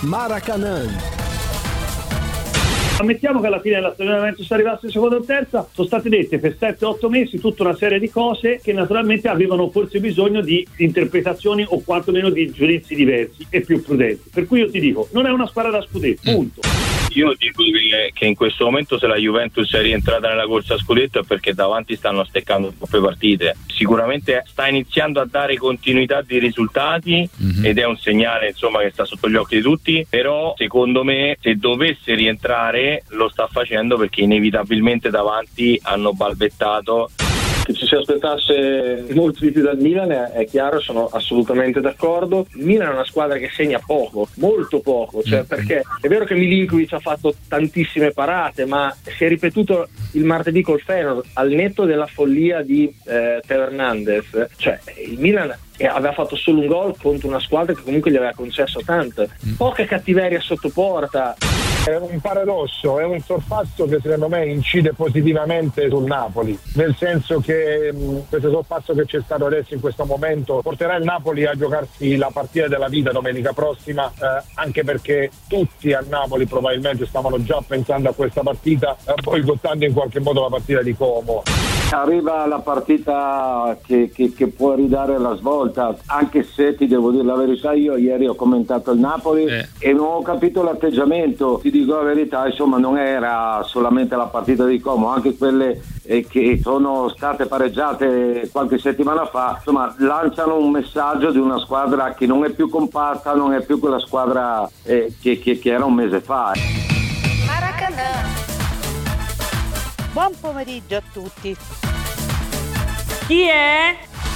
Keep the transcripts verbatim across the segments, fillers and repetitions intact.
Maracanã. Ammettiamo che alla fine della stagione Juventus arrivasse in seconda o terza, sono state dette per sette otto mesi tutta una serie di cose che naturalmente avevano forse bisogno di interpretazioni o quantomeno di giudizi diversi e più prudenti. Per cui io ti dico, non è una squadra da scudetto, punto. Io dico che, che in questo momento se la Juventus è rientrata nella corsa a scudetto è perché davanti stanno steccando troppe partite. Sicuramente sta iniziando a dare continuità di risultati mm-hmm. ed è un segnale insomma che sta sotto gli occhi di tutti, però secondo me se dovesse rientrare lo sta facendo perché inevitabilmente davanti hanno balbettato. Che ci si aspettasse molto di più dal Milan è chiaro, sono assolutamente d'accordo. Il Milan è una squadra che segna poco, molto poco, cioè perché è vero che Milinkovic ha fatto tantissime parate, ma si è ripetuto il martedì col Feyenoord, al netto della follia di eh, Teo Hernandez, cioè il Milan aveva fatto solo un gol contro una squadra che comunque gli aveva concesso tanto, poca cattiveria sotto porta. È un paradosso, è un sorpasso che secondo me incide positivamente sul Napoli, nel senso che mh, questo sorpasso che c'è stato adesso in questo momento porterà il Napoli a giocarsi la partita della vita domenica prossima, eh, anche perché tutti a Napoli probabilmente stavano già pensando a questa partita, eh, boicottando in qualche modo la partita di Como. Arriva la partita che, che, che può ridare la svolta, anche se ti devo dire la verità, io ieri ho commentato il Napoli eh. e non ho capito l'atteggiamento, ti dico la verità, insomma non era solamente la partita di Como, anche quelle eh, che sono state pareggiate qualche settimana fa, insomma lanciano un messaggio di una squadra che non è più compatta, non è più quella squadra eh, che, che, che era un mese fa. Maracanã. Buon pomeriggio a tutti. Chi è?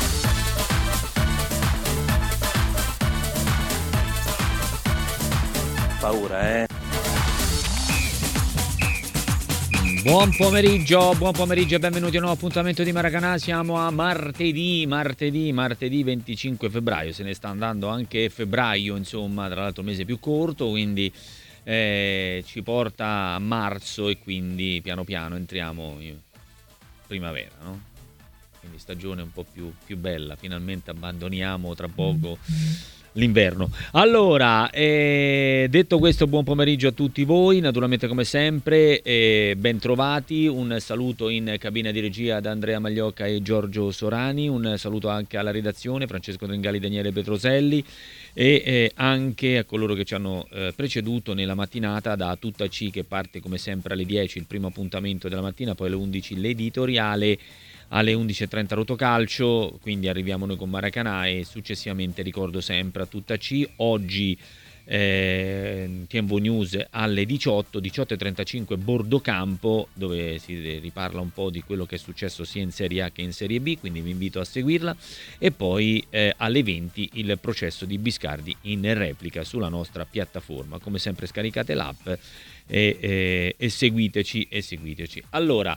Paura, eh? Buon pomeriggio, buon pomeriggio e benvenuti a un nuovo appuntamento di Maracanã. Siamo a martedì, martedì, martedì venticinque febbraio. Se ne sta andando anche febbraio, insomma, tra l'altro mese più corto, quindi eh, ci porta a marzo e quindi piano piano entriamo in primavera, no? Quindi stagione un po' più, più bella, finalmente abbandoniamo tra poco l'inverno. Allora, eh, detto questo, buon pomeriggio a tutti voi, naturalmente come sempre, eh, ben trovati, un saluto in cabina di regia da Andrea Magliocca e Giorgio Sorani, un saluto anche alla redazione, Francesco Tringali, Daniele Petroselli e eh, anche a coloro che ci hanno eh, preceduto nella mattinata, da Tutta C che parte come sempre alle dieci, il primo appuntamento della mattina, poi alle undici l'editoriale, alle undici e trenta Rotocalcio, quindi arriviamo noi con Maracanã e successivamente ricordo sempre a Tutta C. Oggi eh, T V News alle diciotto, diciotto e trentacinque Bordocampo, dove si riparla un po' di quello che è successo sia in Serie A che in Serie B, quindi vi invito a seguirla, e poi eh, alle venti il processo di Biscardi in replica sulla nostra piattaforma. Come sempre scaricate l'app e, e, e seguiteci e seguiteci. Allora,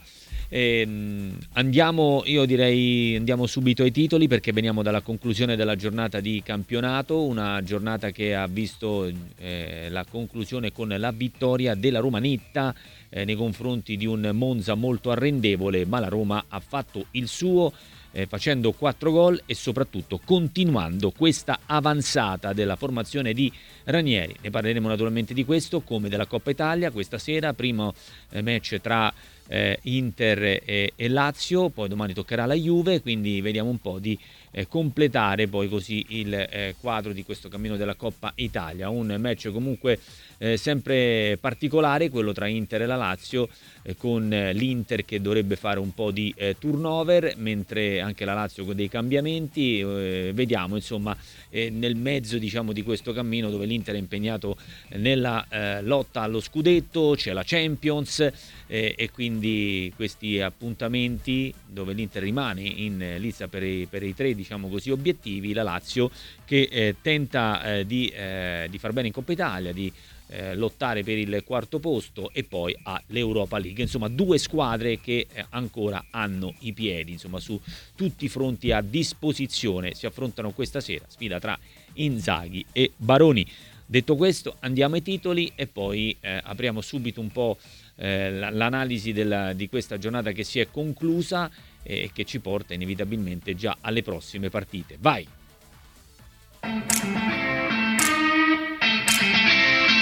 ehm, andiamo, io direi andiamo subito ai titoli, perché veniamo dalla conclusione della giornata di campionato, una giornata che ha visto eh, la conclusione con la vittoria della Roma netta eh, nei confronti di un Monza molto arrendevole, ma la Roma ha fatto il suo, Eh, facendo quattro gol e soprattutto continuando questa avanzata della formazione di Ranieri. Ne parleremo naturalmente di questo, come della Coppa Italia questa sera, primo eh, match tra eh, Inter e, e Lazio, poi domani toccherà la Juve, quindi vediamo un po' di eh, completare poi così il eh, quadro di questo cammino della Coppa Italia. Un match comunque eh, sempre particolare, quello tra Inter e la Lazio, eh, con eh, l'Inter che dovrebbe fare un po' di eh, turnover, mentre anche la Lazio con dei cambiamenti. Eh, vediamo insomma eh, nel mezzo, diciamo, di questo cammino, dove l'Inter è impegnato nella eh, lotta allo scudetto, c'è la Champions eh, e quindi questi appuntamenti dove l'Inter rimane in eh, lizza per i, per i tre, diciamo così, obiettivi. La Lazio che eh, tenta eh, di, eh, di far bene in Coppa Italia, di Eh, lottare per il quarto posto, e poi all'Europa League. Insomma, due squadre che eh, ancora hanno i piedi, insomma, su tutti i fronti a disposizione. Si affrontano questa sera, sfida tra Inzaghi e Baroni. Detto questo, andiamo ai titoli e poi eh, apriamo subito un po' eh, l'analisi della, di questa giornata che si è conclusa e che ci porta inevitabilmente già alle prossime partite. Vai!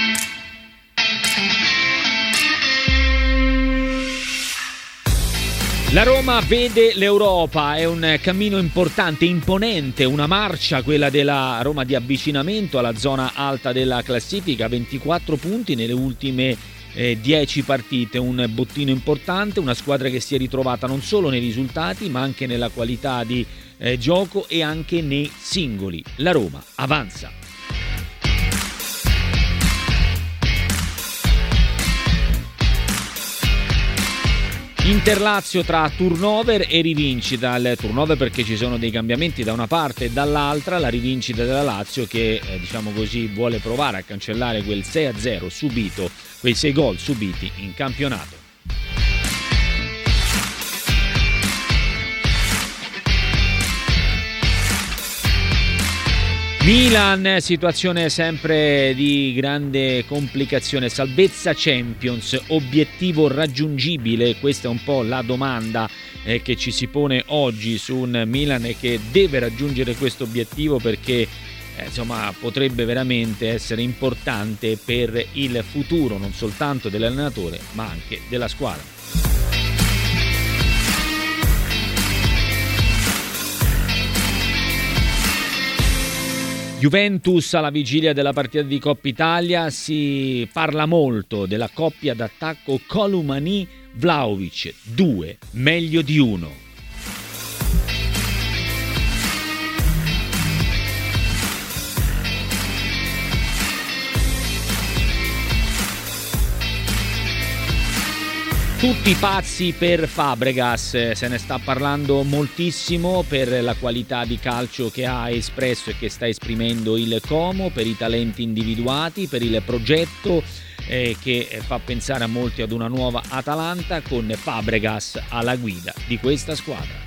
La Roma vede l'Europa, è un cammino importante, imponente, una marcia, quella della Roma di avvicinamento alla zona alta della classifica, ventiquattro punti nelle ultime eh, dieci partite, un bottino importante, una squadra che si è ritrovata non solo nei risultati ma anche nella qualità di eh, gioco e anche nei singoli. La Roma avanza. Inter-Lazio tra turnover e rivincita, il turnover perché ci sono dei cambiamenti da una parte e dall'altra, la rivincita della Lazio che eh, diciamo così vuole provare a cancellare quel sei a zero subito, quei sei gol subiti in campionato. Milan, situazione sempre di grande complicazione, salvezza Champions, obiettivo raggiungibile? Questa è un po' la domanda eh, che ci si pone oggi su un Milan e che deve raggiungere questo obiettivo perché eh, insomma potrebbe veramente essere importante per il futuro non soltanto dell'allenatore ma anche della squadra. Juventus alla vigilia della partita di Coppa Italia, si parla molto della coppia d'attacco Colomani-Vlahovic, due meglio di uno. Tutti pazzi per Fabregas, se ne sta parlando moltissimo per la qualità di calcio che ha espresso e che sta esprimendo il Como, per i talenti individuati, per il progetto eh, che fa pensare a molti ad una nuova Atalanta con Fabregas alla guida di questa squadra.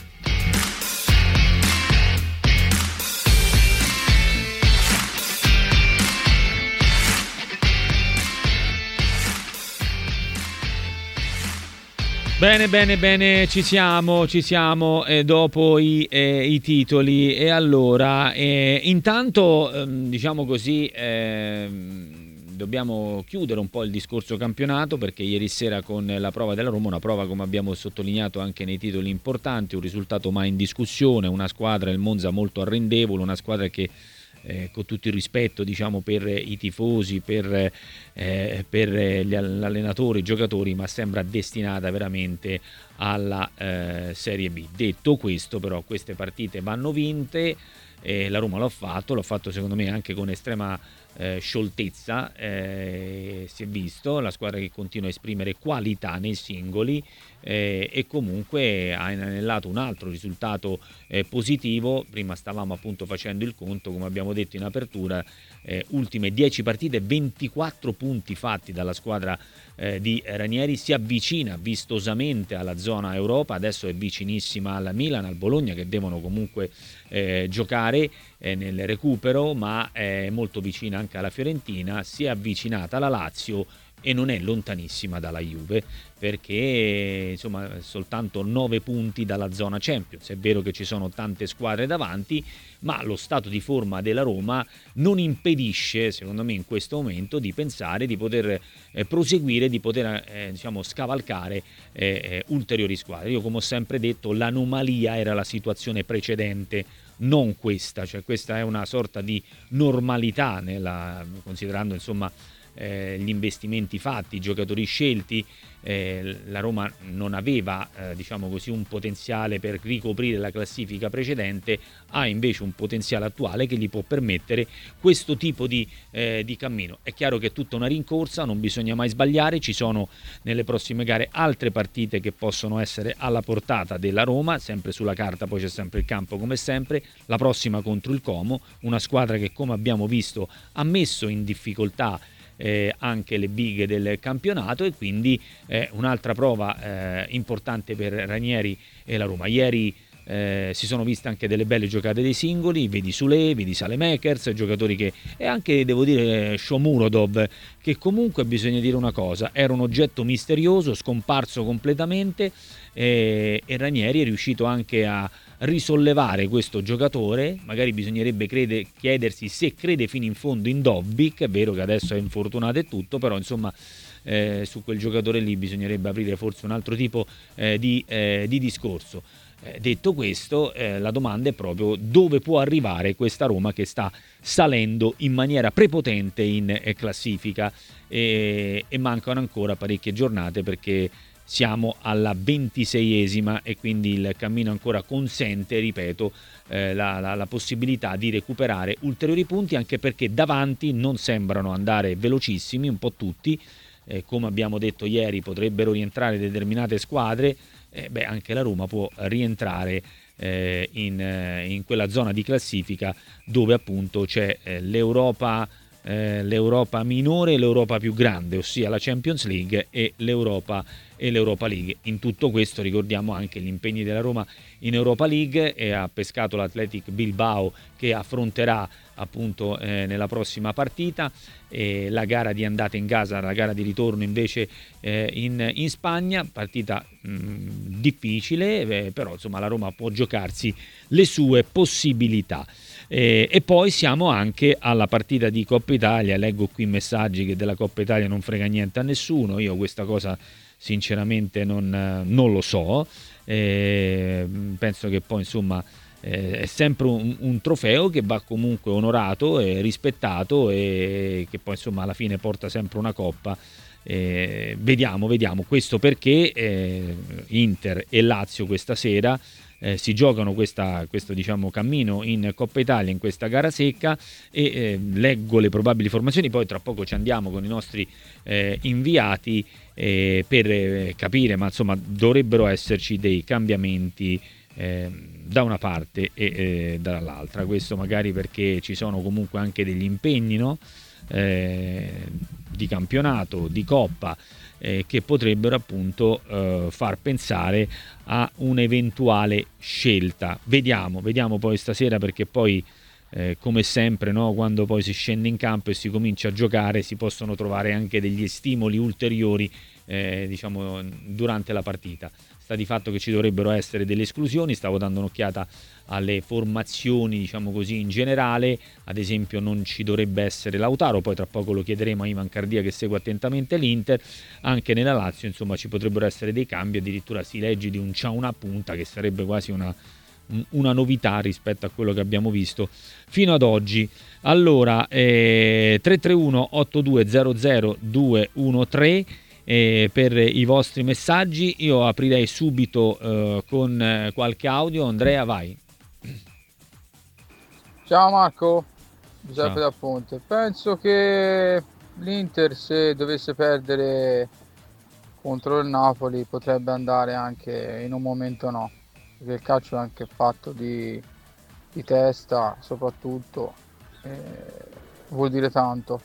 Bene, bene, bene, ci siamo, ci siamo eh, dopo i, eh, i titoli e allora eh, intanto ehm, diciamo così eh, dobbiamo chiudere un po' il discorso campionato perché ieri sera con la prova della Roma, una prova come abbiamo sottolineato anche nei titoli importanti, un risultato mai in discussione, una squadra, il Monza molto arrendevole, una squadra che Eh, con tutto il rispetto diciamo per i tifosi, per, eh, per gli allenatori, i giocatori, ma sembra destinata veramente alla eh, Serie B. Detto questo però queste partite vanno vinte, eh, la Roma l'ha fatto, l'ha fatto secondo me anche con estrema eh, scioltezza, eh, si è visto, la squadra che continua a esprimere qualità nei singoli eh, e comunque ha inanellato un altro risultato eh, positivo. Prima stavamo appunto facendo il conto, come abbiamo detto in apertura, eh, ultime dieci partite, ventiquattro punti fatti dalla squadra eh, di Ranieri, si avvicina vistosamente alla zona Europa, adesso è vicinissima al Milan, al Bologna che devono comunque eh, giocare eh, nel recupero, ma è molto vicina anche alla Fiorentina, si è avvicinata alla Lazio e non è lontanissima dalla Juve perché insomma soltanto nove punti dalla zona Champions. È vero che ci sono tante squadre davanti, ma lo stato di forma della Roma non impedisce, secondo me in questo momento, di pensare di poter eh, proseguire, di poter eh, diciamo scavalcare eh, eh, ulteriori squadre. Io, come ho sempre detto, l'anomalia era la situazione precedente, non questa, cioè questa è una sorta di normalità nella, considerando insomma Eh, gli investimenti fatti, i giocatori scelti. Eh, la Roma non aveva eh, diciamo così un potenziale per ricoprire la classifica precedente, ha invece un potenziale attuale che gli può permettere questo tipo di, eh, di cammino. È chiaro che è tutta una rincorsa, non bisogna mai sbagliare, ci sono nelle prossime gare altre partite che possono essere alla portata della Roma, sempre sulla carta, poi c'è sempre il campo come sempre, la prossima contro il Como, una squadra che come abbiamo visto ha messo in difficoltà Eh, anche le big del campionato e quindi eh, un'altra prova eh, importante per Ranieri e la Roma. Ieri eh, si sono viste anche delle belle giocate dei singoli, vedi Sule, vedi Saelemaekers, giocatori che, e anche devo dire Shomurodov, che comunque bisogna dire una cosa, era un oggetto misterioso, scomparso completamente eh, e Ranieri è riuscito anche a risollevare questo giocatore. Magari bisognerebbe crede, chiedersi se crede fino in fondo in Dobbik. È vero che adesso è infortunato e tutto, però insomma eh, su quel giocatore lì bisognerebbe aprire forse un altro tipo eh, di, eh, di discorso. Eh, detto questo, eh, la domanda è proprio dove può arrivare questa Roma che sta salendo in maniera prepotente in eh, classifica e, e mancano ancora parecchie giornate perché siamo alla ventiseiesima e quindi il cammino ancora consente, ripeto, eh, la, la, la possibilità di recuperare ulteriori punti, anche perché davanti non sembrano andare velocissimi, un po' tutti, eh, come abbiamo detto ieri potrebbero rientrare determinate squadre. Eh, beh, anche la Roma può rientrare eh, in, eh, in quella zona di classifica dove appunto c'è eh, l'Europa, eh, l'Europa minore e l'Europa più grande, ossia la Champions League e l'Europa e l'Europa League. In tutto questo ricordiamo anche gli impegni della Roma in Europa League, e ha pescato l'Athletic Bilbao che affronterà appunto eh, nella prossima partita, e la gara di andata in casa, la gara di ritorno invece eh, in, in Spagna, partita mh, difficile, eh, però insomma la Roma può giocarsi le sue possibilità. Eh, e poi siamo anche alla partita di Coppa Italia. Leggo qui messaggi che della Coppa Italia non frega niente a nessuno, io questa cosa sinceramente non, non lo so, eh, penso che poi insomma eh, è sempre un, un trofeo che va comunque onorato e rispettato e che poi insomma alla fine porta sempre una coppa. Eh, vediamo, vediamo questo perché eh, Inter e Lazio questa sera Eh, si giocano questa, questo diciamo cammino in Coppa Italia, in questa gara secca, e eh, leggo le probabili formazioni, poi tra poco ci andiamo con i nostri eh, inviati eh, per eh, capire, ma insomma dovrebbero esserci dei cambiamenti eh, da una parte e eh, dall'altra, questo magari perché ci sono comunque anche degli impegni, no? eh, di campionato, di Coppa, Eh, che potrebbero appunto eh, far pensare a un'eventuale scelta. Vediamo, vediamo poi stasera, perché poi eh, come sempre, no, quando poi si scende in campo e si comincia a giocare si possono trovare anche degli stimoli ulteriori eh, diciamo durante la partita. Sta di fatto che ci dovrebbero essere delle esclusioni. Stavo dando un'occhiata alle formazioni, diciamo così, in generale. Ad esempio non ci dovrebbe essere Lautaro, poi tra poco lo chiederemo a Ivan Cardia che segue attentamente l'Inter. Anche nella Lazio insomma ci potrebbero essere dei cambi, addirittura si legge di un Ciauna a punta, che sarebbe quasi una, una novità rispetto a quello che abbiamo visto fino ad oggi. Allora eh, tre tre uno otto due zero zero due uno tre Eh, per i vostri messaggi. Io aprirei subito eh, con eh, qualche audio. Andrea, vai. Ciao Marco, Giuseppe da Ponte. Penso che l'Inter, se dovesse perdere contro il Napoli, potrebbe andare anche in un momento no, perché il calcio è anche fatto di, di testa soprattutto, eh, vuol dire tanto.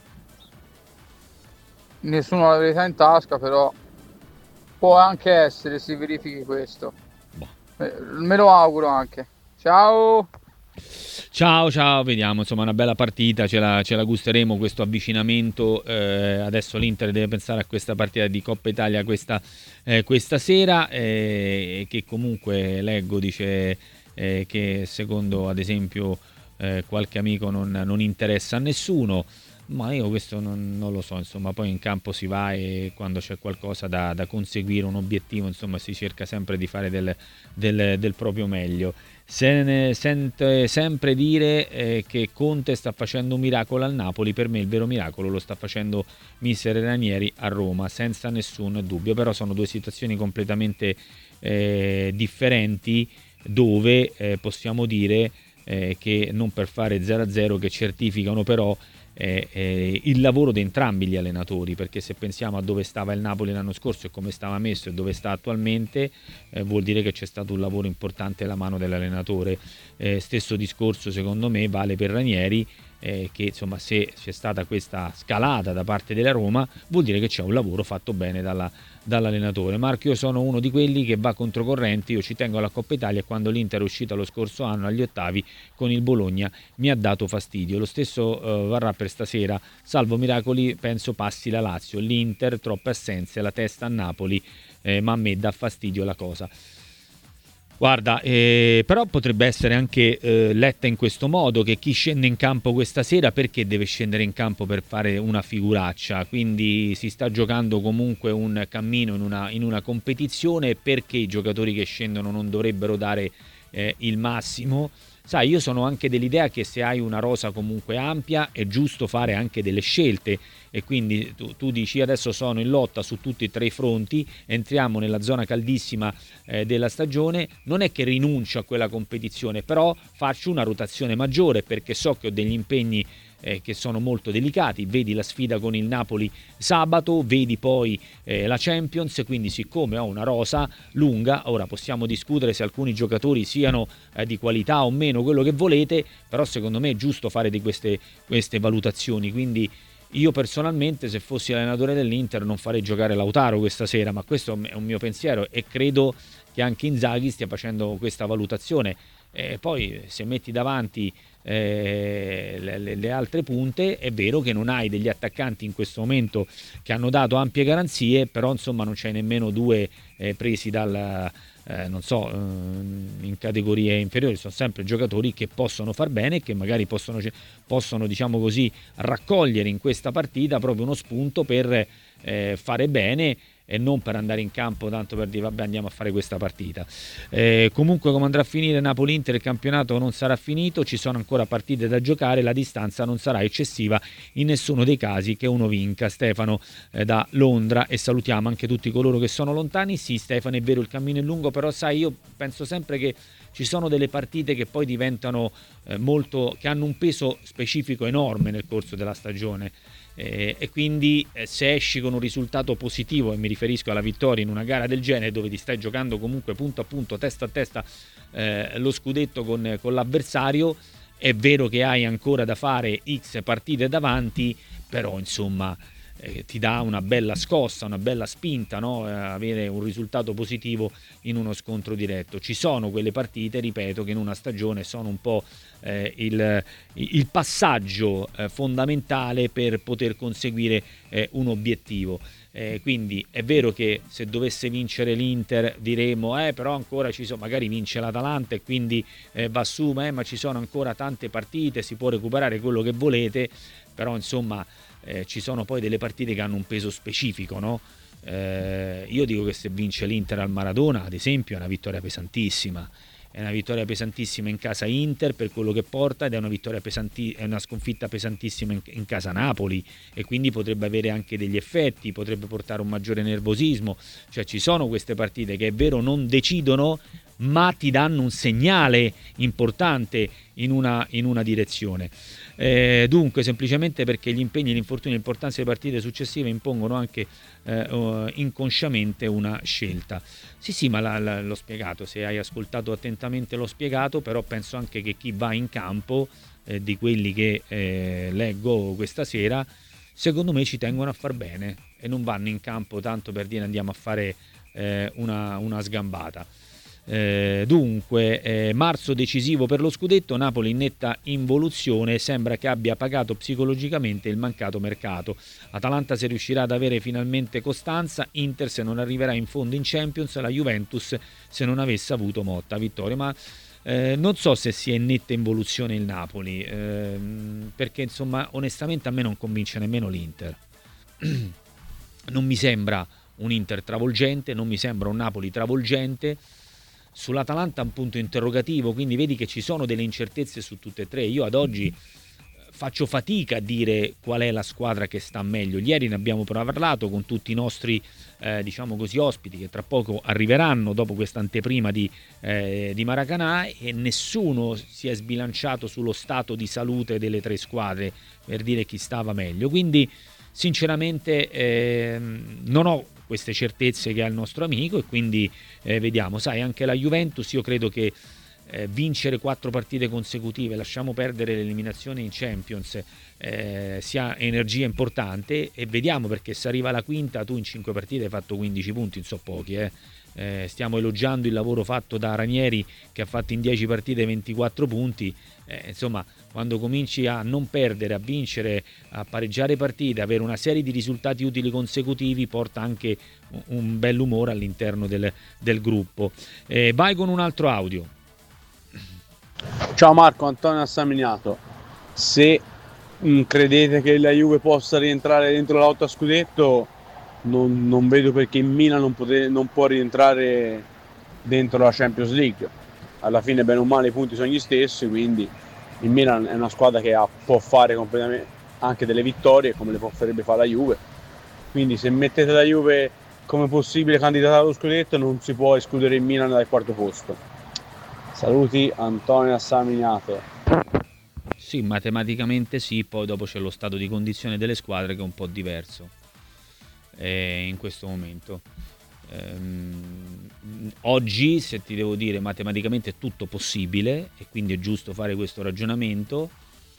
Nessuno ha la verità in tasca, però può anche essere, si verifichi questo. Eh, me lo auguro anche. Ciao! Ciao, ciao, vediamo, insomma una bella partita, ce la, ce la gusteremo questo avvicinamento. Eh, adesso l'Inter deve pensare a questa partita di Coppa Italia questa, eh, questa sera, eh, che comunque leggo dice eh, che secondo ad esempio eh, qualche amico non, non interessa a nessuno. Ma io questo non, non lo so, insomma poi in campo si va e quando c'è qualcosa da, da conseguire, un obiettivo, insomma si cerca sempre di fare del, del, del proprio meglio. Se ne sente sempre dire eh, che Conte sta facendo un miracolo al Napoli. Per me il vero miracolo lo sta facendo mister Ranieri a Roma, senza nessun dubbio, però sono due situazioni completamente eh, differenti, dove eh, possiamo dire eh, che non per fare zero a zero, che certificano però Eh, eh, il lavoro di entrambi gli allenatori, perché se pensiamo a dove stava il Napoli l'anno scorso e come stava messo e dove sta attualmente, eh, vuol dire che c'è stato un lavoro importante alla mano dell'allenatore. Eh, stesso discorso secondo me vale per Ranieri, eh, che insomma se c'è stata questa scalata da parte della Roma vuol dire che c'è un lavoro fatto bene dalla, dall'allenatore. Marco, io sono uno di quelli che va controcorrente, io ci tengo alla Coppa Italia e quando l'Inter è uscita lo scorso anno agli ottavi con il Bologna mi ha dato fastidio. Lo stesso eh, varrà per stasera, salvo miracoli penso passi la Lazio. L'Inter troppe assenze, la testa a Napoli, eh, ma a me dà fastidio la cosa. Guarda, eh, però potrebbe essere anche eh, letta in questo modo, che chi scende in campo questa sera perché deve scendere in campo per fare una figuraccia, quindi si sta giocando comunque un cammino in una, in una competizione, perché i giocatori che scendono non dovrebbero dare eh, il massimo. Sai, io sono anche dell'idea che se hai una rosa comunque ampia è giusto fare anche delle scelte, e quindi tu, tu dici adesso sono in lotta su tutti e tre i fronti, entriamo nella zona caldissima eh, della stagione, non è che rinuncio a quella competizione, però faccio una rotazione maggiore perché so che ho degli impegni Eh, che sono molto delicati. Vedi la sfida con il Napoli sabato, vedi poi eh, la Champions, quindi siccome ho una rosa lunga, ora possiamo discutere se alcuni giocatori siano eh, di qualità o meno, quello che volete, però secondo me è giusto fare di queste, queste valutazioni, quindi io personalmente, se fossi allenatore dell'Inter, non farei giocare Lautaro questa sera, ma questo è un mio pensiero e credo che anche Inzaghi stia facendo questa valutazione. E poi se metti davanti eh, le, le altre punte, è vero che non hai degli attaccanti in questo momento che hanno dato ampie garanzie, però insomma non c'hai nemmeno due eh, presi dal eh, non so eh, in categorie inferiori, sono sempre giocatori che possono far bene e che magari possono, possono diciamo così raccogliere in questa partita proprio uno spunto per eh, fare bene e non per andare in campo tanto per dire vabbè andiamo a fare questa partita. Eh, comunque come andrà a finire Napoli-Inter, il campionato non sarà finito, ci sono ancora partite da giocare, la distanza non sarà eccessiva in nessuno dei casi che uno vinca. Stefano eh, da Londra, e salutiamo anche tutti coloro che sono lontani. Sì Stefano, è vero, il cammino è lungo, però sai, io penso sempre che ci sono delle partite che poi diventano eh, molto, che hanno un peso specifico enorme nel corso della stagione. Eh, e quindi eh, se esci con un risultato positivo, e mi riferisco alla vittoria in una gara del genere dove ti stai giocando comunque punto a punto, testa a testa eh, lo scudetto con, con l'avversario, è vero che hai ancora da fare X partite davanti, però insomma eh, ti dà una bella scossa, una bella spinta, no? eh, avere un risultato positivo in uno scontro diretto. Ci sono quelle partite, ripeto, che in una stagione sono un po' Eh, il, il passaggio eh, fondamentale per poter conseguire eh, un obiettivo. Eh, quindi è vero che se dovesse vincere l'Inter diremo eh però ancora ci sono, magari vince l'Atalanta e quindi eh, va su, ma, eh, ma ci sono ancora tante partite, si può recuperare quello che volete, però insomma eh, ci sono poi delle partite che hanno un peso specifico, no? Eh, io dico che se vince l'Inter al Maradona, ad esempio, è una vittoria pesantissima. È una vittoria pesantissima in casa Inter per quello che porta, ed è una vittoria pesanti- è una sconfitta pesantissima in, in casa Napoli, e quindi potrebbe avere anche degli effetti, potrebbe portare un maggiore nervosismo. Cioè ci sono queste partite che è vero non decidono, ma ti danno un segnale importante in una, in una direzione. Eh, dunque semplicemente perché gli impegni, l'infortunio e l'importanza delle partite successive impongono anche eh, inconsciamente una scelta. Sì sì, ma la, la, l'ho spiegato, se hai ascoltato attentamente l'ho spiegato, però penso anche che chi va in campo, eh, di quelli che eh, leggo questa sera, secondo me ci tengono a far bene e non vanno in campo tanto per dire andiamo a fare eh, una, una sgambata. Eh, dunque eh, marzo decisivo per lo scudetto, Napoli in netta involuzione, sembra che abbia pagato psicologicamente il mancato mercato. Atalanta se riuscirà ad avere finalmente costanza, Inter se non arriverà in fondo in Champions, la Juventus se non avesse avuto Motta. Vittorio, ma eh, non so se sia in netta involuzione il Napoli, eh, perché insomma onestamente a me non convince nemmeno l'Inter. Non mi sembra un Inter travolgente, non mi sembra un Napoli travolgente. Sull'Atalanta un punto interrogativo, quindi vedi che ci sono delle incertezze su tutte e tre. Io ad oggi faccio fatica a dire qual è la squadra che sta meglio. Ieri ne abbiamo parlato con tutti i nostri eh, diciamo così ospiti che tra poco arriveranno dopo questa anteprima di, eh, di Maracanã, e nessuno si è sbilanciato sullo stato di salute delle tre squadre per dire chi stava meglio. Quindi sinceramente eh, non ho queste certezze che ha il nostro amico, e quindi eh, vediamo. Sai, anche la Juventus, io credo che eh, vincere quattro partite consecutive, lasciamo perdere l'eliminazione in Champions, eh, sia energia importante, e vediamo, perché se arriva alla quinta, tu in cinque partite hai fatto quindici punti, non so pochi, eh. eh, stiamo elogiando il lavoro fatto da Ranieri, che ha fatto in dieci partite ventiquattro punti. Eh, insomma, quando cominci a non perdere, a vincere, a pareggiare partite, avere una serie di risultati utili consecutivi, porta anche un, un bell'umore all'interno del, del gruppo. Eh, vai con un altro audio. Ciao Marco, Antonio Assaminiato. Se mh, credete che la Juve possa rientrare dentro la lotta a scudetto, non, non vedo perché il Milan non, pote- non può rientrare dentro la Champions League. Alla fine bene o male i punti sono gli stessi, quindi il Milan è una squadra che ha, può fare completamente anche delle vittorie come le potrebbe fare la Juve, quindi se mettete la Juve come possibile candidata allo scudetto non si può escludere il Milan dal quarto posto. Saluti, Antonio Assaminiato. Sì, matematicamente sì, poi dopo c'è lo stato di condizione delle squadre che è un po' diverso eh, in questo momento. Ehm, oggi, se ti devo dire, matematicamente è tutto possibile e quindi è giusto fare questo ragionamento,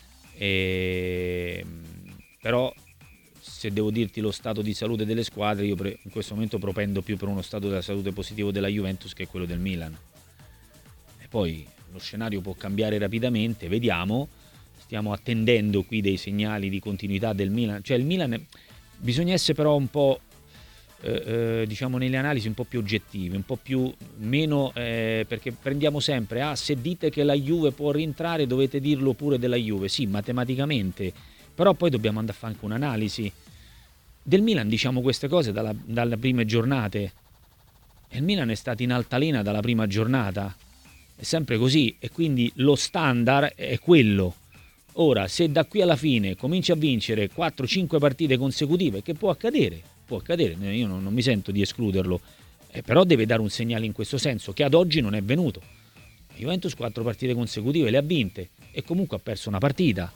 e, però se devo dirti lo stato di salute delle squadre, io pre- in questo momento propendo più per uno stato della salute positivo della Juventus che quello del Milan. E poi lo scenario può cambiare rapidamente, vediamo, stiamo attendendo qui dei segnali di continuità del Milan, cioè il Milan bisogna essere però un po' Eh, eh, diciamo nelle analisi un po' più oggettive, un po' più meno eh, perché prendiamo sempre ah se dite che la Juve può rientrare dovete dirlo pure della Juve, sì, matematicamente, però poi dobbiamo andare a fare anche un'analisi del Milan. Diciamo queste cose dalla, dalle prime giornate e il Milan è stato in altalena dalla prima giornata, è sempre così, e quindi lo standard è quello. Ora, se da qui alla fine cominci a vincere quattro cinque partite consecutive, che può accadere, può accadere, io non, non mi sento di escluderlo, eh, però deve dare un segnale in questo senso, che ad oggi non è venuto. Juventus quattro partite consecutive le ha vinte e comunque ha perso una partita.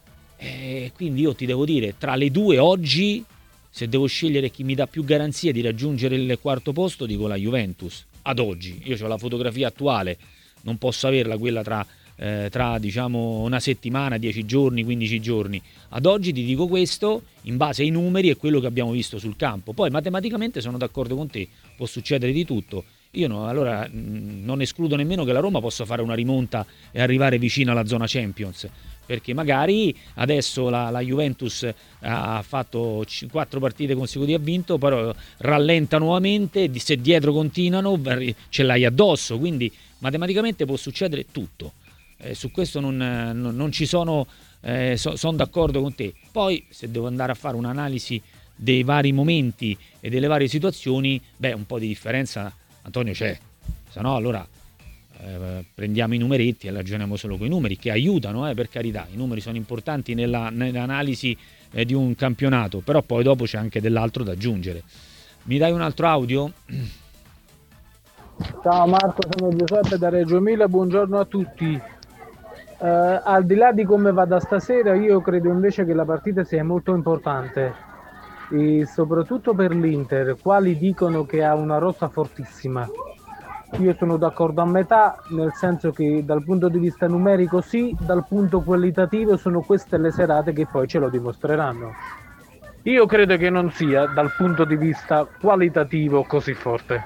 E quindi io ti devo dire, tra le due oggi, se devo scegliere chi mi dà più garanzie di raggiungere il quarto posto, dico la Juventus. Ad oggi, io ho la fotografia attuale, non posso averla quella tra... Eh, tra diciamo una settimana, dieci giorni, quindici giorni. Ad oggi ti dico questo in base ai numeri e quello che abbiamo visto sul campo. Poi matematicamente sono d'accordo con te, può succedere di tutto. Io no, allora mh, non escludo nemmeno che la Roma possa fare una rimonta e arrivare vicino alla zona Champions, perché magari adesso la, la Juventus ha fatto quattro partite consecutive, ha vinto, però rallenta nuovamente, se dietro continuano ce l'hai addosso, quindi matematicamente può succedere tutto. Eh, su questo non, non, non ci sono, eh, so, sono d'accordo con te. Poi se devo andare a fare un'analisi dei vari momenti e delle varie situazioni, beh, un po' di differenza, Antonio, c'è, se no allora eh, prendiamo i numeretti e ragioniamo solo con i numeri, che aiutano, eh, per carità, i numeri sono importanti nella, nell'analisi eh, di un campionato, però poi dopo c'è anche dell'altro da aggiungere. Mi dai un altro audio? Ciao Marco, sono Giuseppe da Reggio Emilia, buongiorno a tutti. Uh, al di là di come vada stasera, io credo invece che la partita sia molto importante, e soprattutto per l'Inter, quali dicono che ha una rosa fortissima. Io sono d'accordo a metà, nel senso che dal punto di vista numerico sì, dal punto qualitativo sono queste le serate che poi ce lo dimostreranno. Io credo che non sia dal punto di vista qualitativo così forte.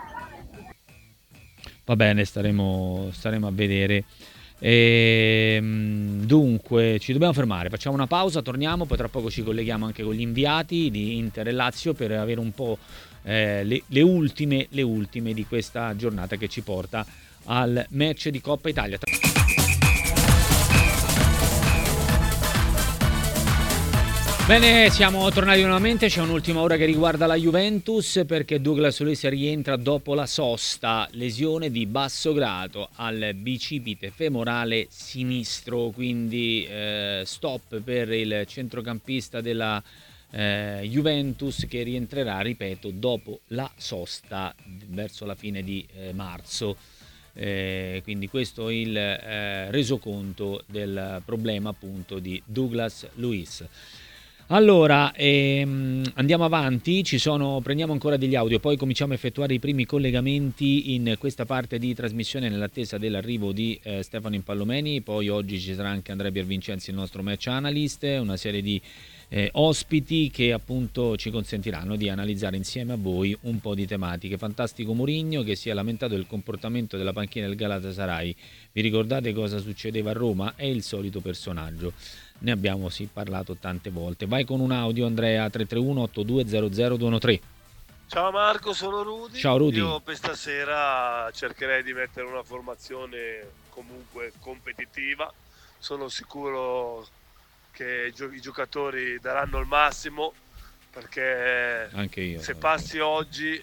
Va bene, staremo, staremo a vedere. E, dunque ci dobbiamo fermare, facciamo una pausa, torniamo, poi tra poco ci colleghiamo anche con gli inviati di Inter e Lazio per avere un po' eh, le, le ultime le ultime di questa giornata che ci porta al match di Coppa Italia. Bene, siamo tornati nuovamente, c'è un'ultima ora che riguarda la Juventus perché Douglas Luiz rientra dopo la sosta, lesione di basso grado al bicipite femorale sinistro, quindi eh, stop per il centrocampista della eh, Juventus che rientrerà, ripeto, dopo la sosta verso la fine di eh, marzo. Eh, quindi questo è il eh, resoconto del problema appunto di Douglas Luiz. Allora, ehm, andiamo avanti, ci sono, prendiamo ancora degli audio, poi cominciamo a effettuare i primi collegamenti in questa parte di trasmissione nell'attesa dell'arrivo di eh, Stefano Impallomeni. Poi oggi ci sarà anche Andrea Piervincenzi, il nostro match analyst, una serie di eh, ospiti che appunto ci consentiranno di analizzare insieme a voi un po' di tematiche. Fantastico Mourinho che si è lamentato del comportamento della panchina del Galatasaray. Vi ricordate cosa succedeva a Roma? È il solito personaggio. Ne abbiamo sì parlato tante volte. Vai con un audio, Andrea. Tre tre uno otto due zero zero due uno tre. Ciao Marco, sono Rudy. Ciao Rudy. Io per stasera cercherei di mettere una formazione comunque competitiva. Sono sicuro che i, gio- i giocatori daranno il massimo, perché anche io, se passi oggi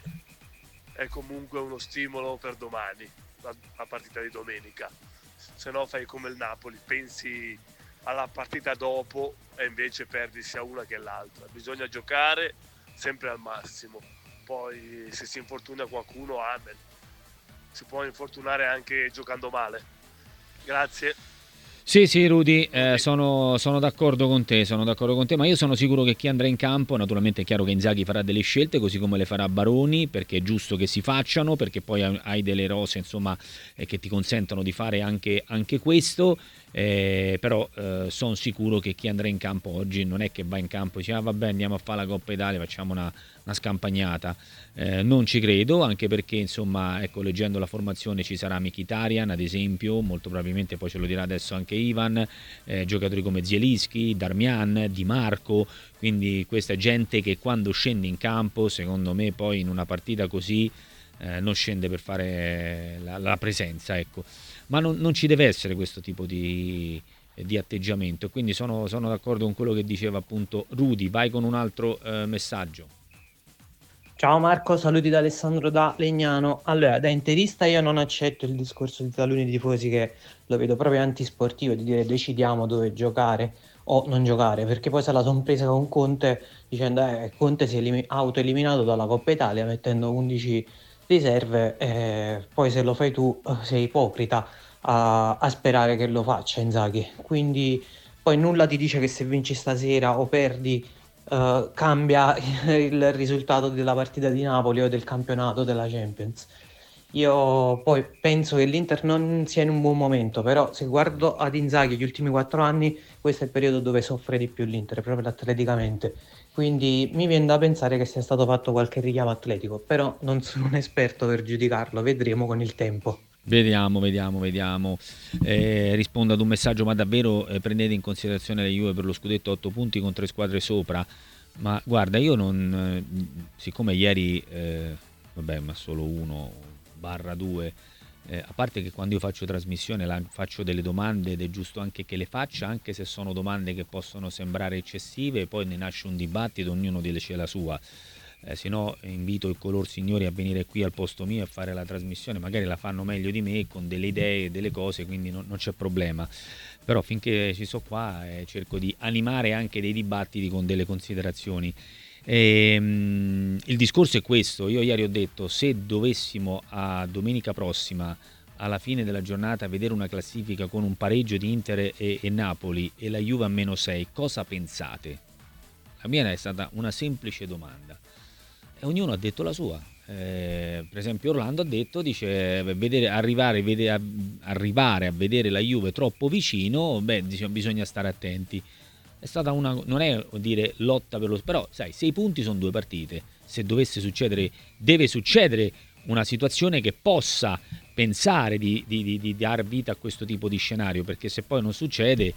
è comunque uno stimolo per domani, la, la partita di domenica. Se no fai come il Napoli, pensi alla partita dopo e invece perdi sia una che l'altra. Bisogna giocare sempre al massimo. Poi se si infortuna qualcuno, amen. Si può infortunare anche giocando male. Grazie. Sì, sì, Rudy, eh, sono, sono d'accordo con te, sono d'accordo con te, ma io sono sicuro che chi andrà in campo, naturalmente è chiaro che Inzaghi farà delle scelte, così come le farà Baroni, perché è giusto che si facciano, perché poi hai delle rose, insomma, eh, che ti consentono di fare anche, anche questo, eh, però eh, sono sicuro che chi andrà in campo oggi non è che va in campo e dice, ah vabbè, andiamo a fare la Coppa Italia, facciamo una, una scampagnata. Eh, non ci credo, anche perché, insomma, ecco, leggendo la formazione ci sarà Mkhitaryan, ad esempio, molto probabilmente poi ce lo dirà adesso anche Ivan, eh, giocatori come Zielinski, Darmian, Di Marco, quindi questa gente che quando scende in campo, secondo me poi in una partita così eh, non scende per fare la, la presenza, ecco. Ma non, non ci deve essere questo tipo di, di atteggiamento, quindi sono, sono d'accordo con quello che diceva appunto Rudy. Vai con un altro eh, messaggio. Ciao Marco, saluti da Alessandro da Legnano. Allora, da interista io non accetto il discorso di taluni tifosi, che lo vedo proprio antisportivo, di dire decidiamo dove giocare o non giocare, perché poi se la son presa con Conte dicendo eh, Conte si è elim- autoeliminato dalla Coppa Italia mettendo undici riserve, eh, poi se lo fai tu eh, sei ipocrita a, a sperare che lo faccia Inzaghi. Quindi poi nulla ti dice che se vinci stasera o perdi Uh, cambia il risultato della partita di Napoli o del campionato della Champions. Io poi penso che l'Inter non sia in un buon momento, però se guardo ad Inzaghi gli ultimi quattro anni, questo è il periodo dove soffre di più l'Inter, proprio atleticamente. Quindi mi viene da pensare che sia stato fatto qualche richiamo atletico, però non sono un esperto per giudicarlo, vedremo con il tempo. Vediamo, vediamo, vediamo. Eh, rispondo ad un messaggio, ma davvero eh, prendete in considerazione la Juve per lo scudetto otto punti con tre squadre sopra? Ma guarda, io non... Eh, siccome ieri, eh, vabbè, ma solo uno barra due, eh, a parte che quando io faccio trasmissione la, faccio delle domande ed è giusto anche che le faccia, anche se sono domande che possono sembrare eccessive, poi ne nasce un dibattito, ognuno dice la sua. Eh, se no invito i color signori a venire qui al posto mio a fare la trasmissione, magari la fanno meglio di me con delle idee, delle cose, quindi non, non c'è problema, però finché ci sono qua eh, cerco di animare anche dei dibattiti con delle considerazioni. E, mh, il discorso è questo: io ieri ho detto, se dovessimo a domenica prossima alla fine della giornata vedere una classifica con un pareggio di Inter e, e Napoli e la Juve a meno sei, cosa pensate? La mia è stata una semplice domanda e ognuno ha detto la sua. Eh, per esempio Orlando ha detto, dice, vedere, arrivare, vedere, a, arrivare a vedere la Juve troppo vicino, beh, dice, bisogna stare attenti. È stata una, non è dire lotta per lo, però sai, sei punti sono due partite. Se dovesse succedere, deve succedere una situazione che possa pensare di, di, di, di dar vita a questo tipo di scenario, perché se poi non succede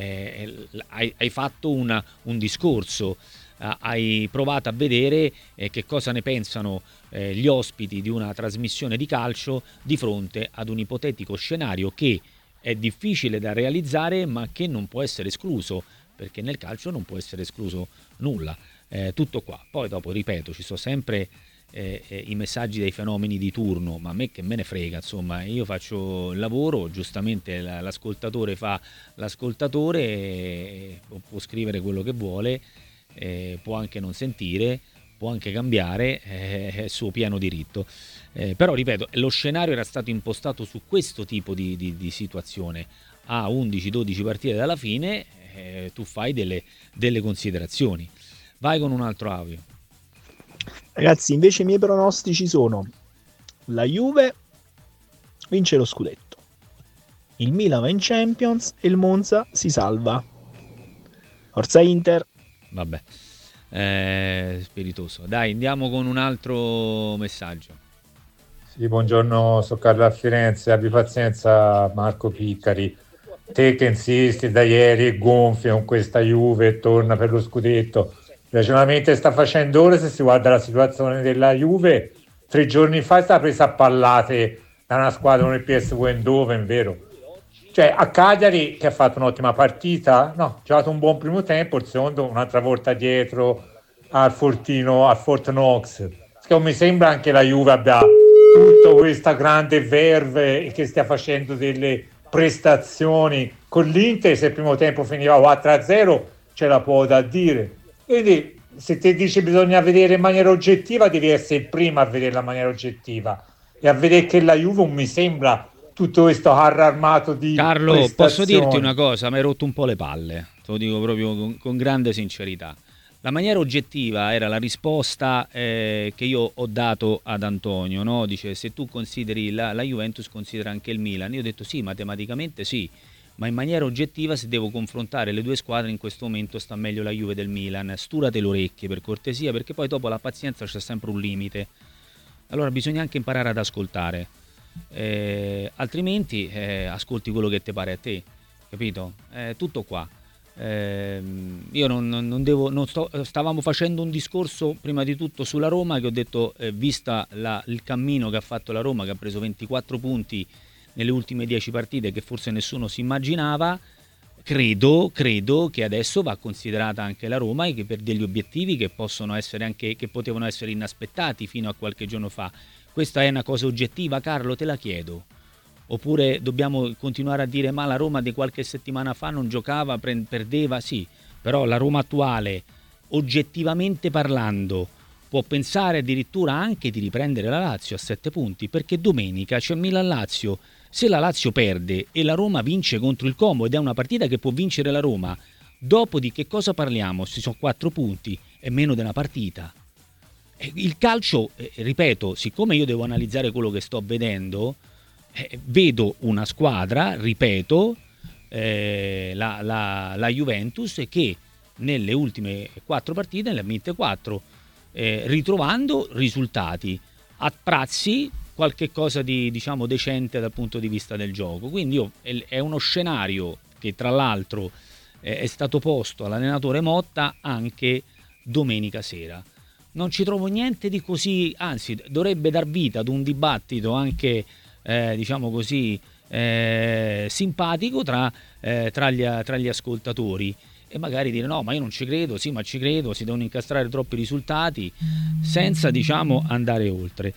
eh, hai, hai fatto una, un discorso, eh, hai provato a vedere eh, che cosa ne pensano eh, gli ospiti di una trasmissione di calcio di fronte ad un ipotetico scenario che è difficile da realizzare ma che non può essere escluso, perché nel calcio non può essere escluso nulla. Eh, tutto qua. Poi dopo, ripeto, ci sono sempre Eh, eh, i messaggi dei fenomeni di turno, ma a me che me ne frega, insomma, io faccio il lavoro, giustamente l'ascoltatore fa l'ascoltatore, eh, può scrivere quello che vuole, eh, può anche non sentire, può anche cambiare, eh, è suo pieno diritto, eh, però ripeto, lo scenario era stato impostato su questo tipo di, di, di situazione. A undici dodici partite dalla fine eh, tu fai delle, delle considerazioni. Vai con un altro audio. Ragazzi, invece i miei pronostici sono: la Juve vince lo scudetto, il Milan va in Champions e il Monza si salva. Forza Inter. vabbè. Eh, spiritoso. Dai, andiamo con un altro messaggio. Sì, buongiorno, sono Carlo a Firenze. Abbi pazienza, Marco Piccari. Te che insisti da ieri e gonfia con questa Juve e torna per lo scudetto. Il ragionamento che sta facendo ora, se si guarda la situazione della Juve, tre giorni fa è stata presa a pallate da una squadra come il P S V Eindhoven, vero? Cioè, a Cagliari, che ha fatto un'ottima partita, no, ha giocato un buon primo tempo, il secondo un'altra volta dietro al Fortino, al Fort Knox. Che mi sembra anche la Juve abbia tutta questa grande verve e che stia facendo delle prestazioni. Con l'Inter, se il primo tempo finiva quattro a zero, ce la può da dire. Quindi, se ti dici bisogna vedere in maniera oggettiva, devi essere il primo a vederla in maniera oggettiva e a vedere che la Juve non mi sembra tutto questo carro armato di Carlo, posso dirti una cosa? Mi hai rotto un po' le palle, te lo dico proprio con, con grande sincerità. La maniera oggettiva era la risposta eh, che io ho dato ad Antonio, no? Dice, se tu consideri la, la Juventus, considera anche il Milan. Io ho detto sì, matematicamente sì, ma in maniera oggettiva, se devo confrontare le due squadre, in questo momento sta meglio la Juve del Milan. Sturate le orecchie, per cortesia, perché poi dopo la pazienza c'è sempre un limite. Allora bisogna anche imparare ad ascoltare. Eh, altrimenti eh, ascolti quello che ti pare a te, capito? Eh, tutto qua. Eh, io non, non devo non sto, stavamo facendo un discorso prima di tutto sulla Roma, che ho detto eh, vista la, il cammino che ha fatto la Roma, che ha preso ventiquattro punti nelle ultime dieci partite, che forse nessuno si immaginava, credo, credo che adesso va considerata anche la Roma, e che per degli obiettivi che possono essere anche, che potevano essere inaspettati fino a qualche giorno fa. Questa è una cosa oggettiva, Carlo, te la chiedo. Oppure dobbiamo continuare a dire ma la Roma di qualche settimana fa non giocava, perdeva? Sì, però la Roma attuale, oggettivamente parlando, può pensare addirittura anche di riprendere la Lazio a sette punti, perché domenica c'è Milan-Lazio. Se la Lazio perde e la Roma vince contro il Como, ed è una partita che può vincere la Roma, dopo di che cosa parliamo? Ci sono quattro punti, è meno di una partita. Il calcio, eh, ripeto, siccome io devo analizzare quello che sto vedendo, eh, vedo una squadra, ripeto, eh, la, la, la Juventus, che nelle ultime quattro partite ne ha vinte quattro, eh, ritrovando risultati a trazzi, qualche cosa di, diciamo, decente dal punto di vista del gioco. Quindi io, è, è uno scenario che tra l'altro eh, è stato posto all'allenatore Motta anche domenica sera. Non ci trovo niente di così, anzi dovrebbe dar vita ad un dibattito anche eh, diciamo così eh, simpatico tra, eh, tra, gli, tra gli ascoltatori, e magari dire no, ma io non ci credo, sì, ma ci credo, si devono incastrare troppi risultati, senza, diciamo, andare oltre.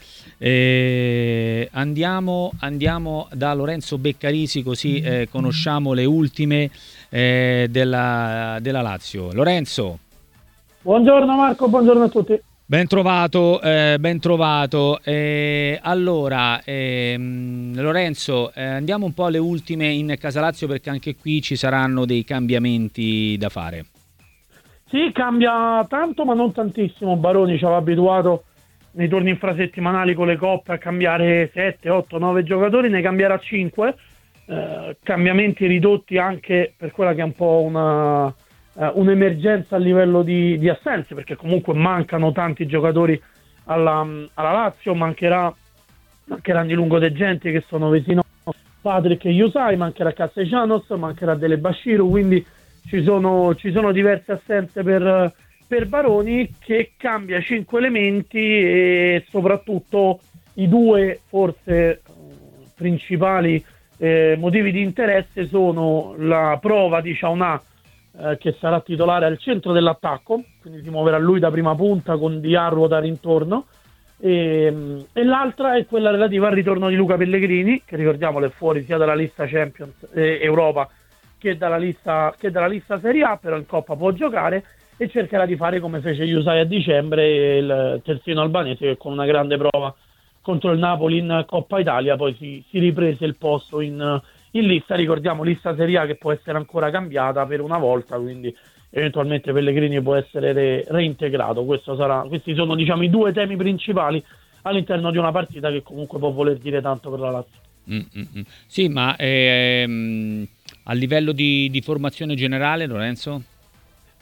Eh, andiamo, andiamo da Lorenzo Beccarisi, così eh, conosciamo le ultime eh, della, della Lazio. Lorenzo. Buongiorno Marco, buongiorno a tutti. Ben trovato, eh, ben trovato. Eh, allora, ehm, Lorenzo, eh, andiamo un po' alle ultime in Casalazio, perché anche qui ci saranno dei cambiamenti da fare. Sì, cambia tanto ma non tantissimo. Baroni ci aveva abituato nei turni infrasettimanali con le coppe a cambiare sette, otto, nove giocatori, ne cambierà cinque. Eh, cambiamenti ridotti anche per quella che è un po' una... Uh, un'emergenza a livello di, di assenze, perché comunque mancano tanti giocatori alla, alla Lazio, mancherà mancheranno di Lungo De Genti, che sono vicino Patrick e Yusai, mancherà Castellanos, mancherà Dele Bashiru, quindi ci sono, ci sono diverse assenze per, per Baroni, che cambia cinque elementi, e soprattutto i due forse uh, principali eh, motivi di interesse sono la prova di Ciaunà, Eh, che sarà titolare al centro dell'attacco, quindi si muoverà lui da prima punta con Di a ruotare intorno, e, e l'altra è quella relativa al ritorno di Luca Pellegrini, che ricordiamolo è fuori sia dalla lista Champions eh, Europa che dalla lista, che dalla lista Serie A, però in Coppa può giocare, e cercherà di fare come fece Yusai a dicembre, il terzino albanese, che con una grande prova contro il Napoli in Coppa Italia poi si, si riprese il posto in in lista. Ricordiamo lista Serie A che può essere ancora cambiata per una volta, quindi eventualmente Pellegrini può essere re- reintegrato. Questo sarà, questi sono, diciamo, i due temi principali all'interno di una partita che comunque può voler dire tanto per la Lazio. Mm-hmm. Sì, ma ehm, a livello di, di formazione generale, Lorenzo?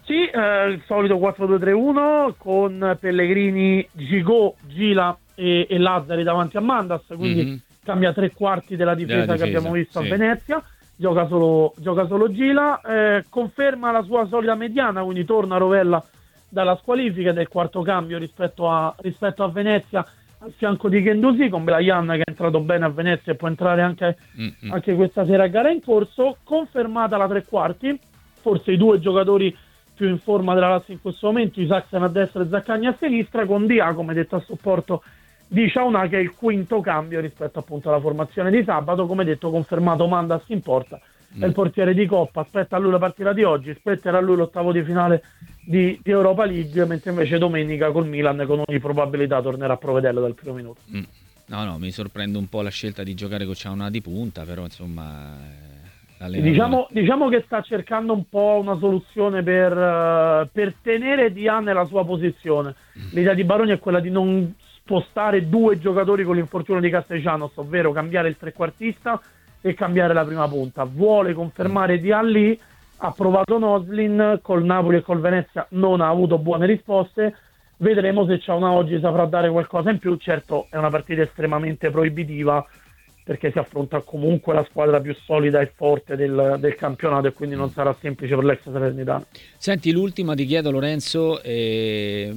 Sì, eh, il solito quattro due tre uno con Pellegrini, Gigot, Gila e, e Lazzari davanti a Mandas, quindi mm-hmm. cambia tre quarti della difesa, della difesa che abbiamo visto sì. a Venezia, gioca solo, gioca solo Gila, eh, conferma la sua solita mediana, quindi torna Rovella dalla squalifica del quarto cambio rispetto a, rispetto a Venezia, al fianco di Guendouzi, con Belayan che è entrato bene a Venezia e può entrare anche, mm-hmm. anche questa sera a gara in corso, confermata la tre quarti, forse i due giocatori più in forma della Lazio in questo momento, Isaacsen a destra e Zaccagni a sinistra, con Dia, come detto, a supporto di Ciaunà, che è il quinto cambio rispetto appunto alla formazione di sabato. Come detto, confermato Mandas in porta, mm. è il portiere di Coppa, aspetta a lui la partita di oggi, spetterà a lui l'ottavo di finale di, di Europa League, mentre invece domenica col Milan con ogni probabilità tornerà a provvederlo dal primo minuto. Mm. No, no, mi sorprende un po' la scelta di giocare con Ciaunà di punta, però insomma... Diciamo, diciamo che sta cercando un po' una soluzione per, uh, per tenere Dia nella sua posizione. L'idea di Baroni è quella di non spostare due giocatori con l'infortunio di Castellanos, ovvero cambiare il trequartista e cambiare la prima punta. Vuole confermare Dia lì, ha provato Noslin, col Napoli e col Venezia non ha avuto buone risposte. Vedremo se Ciaunà oggi saprà dare qualcosa in più. Certo, è una partita estremamente proibitiva, perché si affronta comunque la squadra più solida e forte del, del campionato, e quindi non sarà semplice per l'ex Salernitano. Senti, l'ultima ti chiedo, Lorenzo, eh,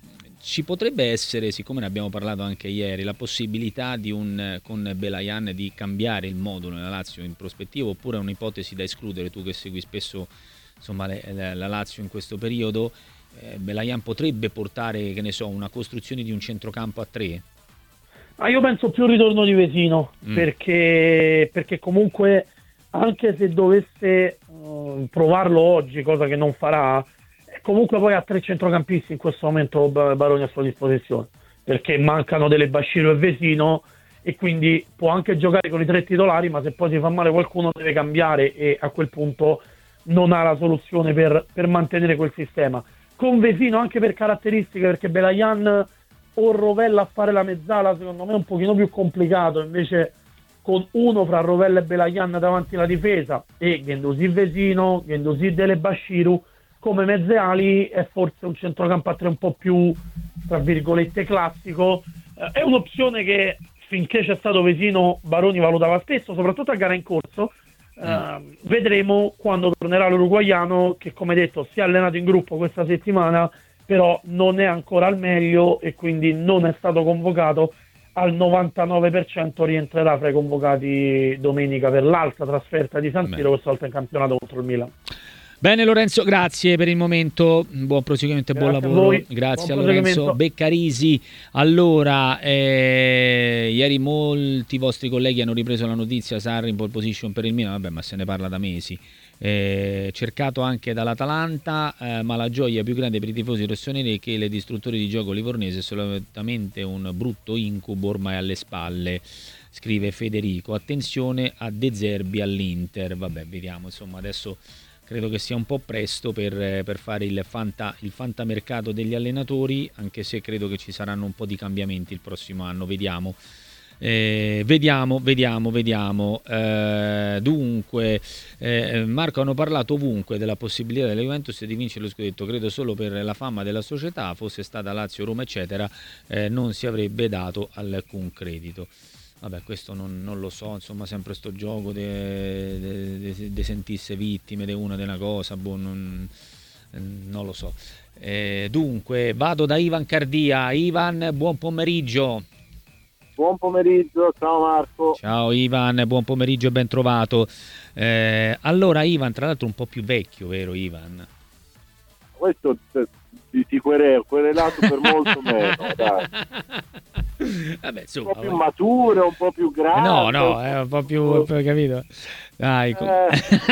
ci potrebbe essere, siccome ne abbiamo parlato anche ieri, la possibilità di un con Belayan di cambiare il modulo nella Lazio in prospettiva, oppure è un'ipotesi da escludere? Tu che segui spesso insomma le, le, la Lazio in questo periodo, eh, Belayan potrebbe portare, che ne so, una costruzione di un centrocampo a tre? Ah, io penso più il ritorno di Vesino, mm. perché, perché comunque anche se dovesse uh, provarlo oggi, cosa che non farà, comunque poi ha tre centrocampisti in questo momento Baroni a sua disposizione, perché mancano delle Basciro e Vesino, e quindi può anche giocare con i tre titolari, ma se poi si fa male qualcuno deve cambiare, e a quel punto non ha la soluzione per, per mantenere quel sistema. Con Vesino anche per caratteristiche, perché Belayan o Rovella a fare la mezzala secondo me è un pochino più complicato, invece con uno fra Rovella e Belayan davanti alla difesa e Guendouzi Vesino, Guendouzi Dele Bashiru come mezze ali è forse un centrocampo a tre un po' più tra virgolette classico. Eh, è un'opzione che finché c'è stato Vesino Baroni valutava spesso, soprattutto a gara in corso. Eh, mm. Vedremo quando tornerà l'uruguaiano, che come detto si è allenato in gruppo questa settimana, però non è ancora al meglio e quindi non è stato convocato. Al novantanove per cento rientrerà fra i convocati domenica per l'altra trasferta di San Siro, questa volta in campionato contro il Milan. Bene Lorenzo, grazie per il momento, buon proseguimento e buon lavoro. Grazie a Lorenzo Beccarisi. Allora, eh, ieri molti vostri colleghi hanno ripreso la notizia Sarri in pole position per il Milan, vabbè, ma se ne parla da mesi. Eh, cercato anche dall'Atalanta, eh, ma la gioia più grande per i tifosi rossoneri è che le distruttori di gioco livornese è solamente un brutto incubo ormai alle spalle, scrive Federico. Attenzione a De Zerbi all'Inter. Vabbè, vediamo, insomma, adesso credo che sia un po' presto per, per fare il, fanta, il fantamercato degli allenatori, anche se credo che ci saranno un po' di cambiamenti il prossimo anno, vediamo. Eh, vediamo, vediamo, vediamo. Eh, dunque, eh, Marco, hanno parlato ovunque della possibilità della Juventus di vincere lo scudetto. Credo solo per la fama della società, fosse stata Lazio, Roma, eccetera, eh, non si avrebbe dato alcun credito. Vabbè, questo non, non lo so, insomma, sempre sto gioco di sentisse vittime di una di una cosa, boh, non, non lo so. Eh, dunque, vado da Ivan Cardia. Ivan, buon pomeriggio. Buon pomeriggio, ciao Marco. Ciao Ivan, buon pomeriggio e ben trovato. Eh, allora Ivan, tra l'altro un po' più vecchio, vero Ivan? Questo ti, ti querelo, querelato per molto meno, dai. Vabbè, insomma, un po' più vai. Maturo, un po' più grande. No, no, è un po' più, più capito. Dai, eh,